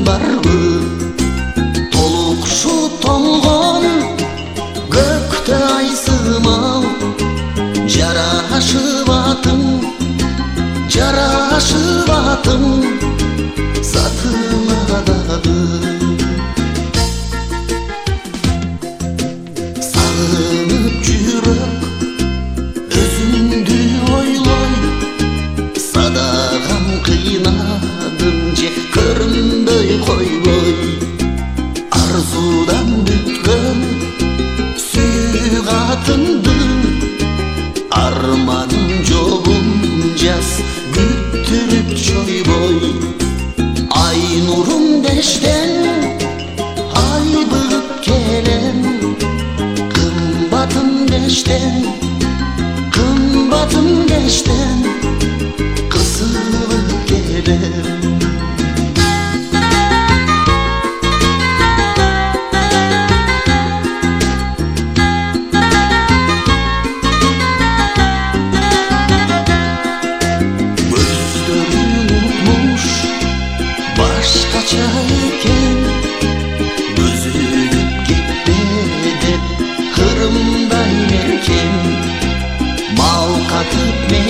барбы толук шу толгон көктө айсымал жарашып атым затыңа дагы сагынып жүрөк өзүңдү ойлой садагам кыйнадым же көрүнбөй койбой арзудан бүткөн сүйүк атымдын арманын жолун жаз күттүрүп чойбой ай нурум дештен айбыгып келем кымбатым дештен кысылып келем башкача экен өзүлүп кетпе деп кырымдай меркен мал катып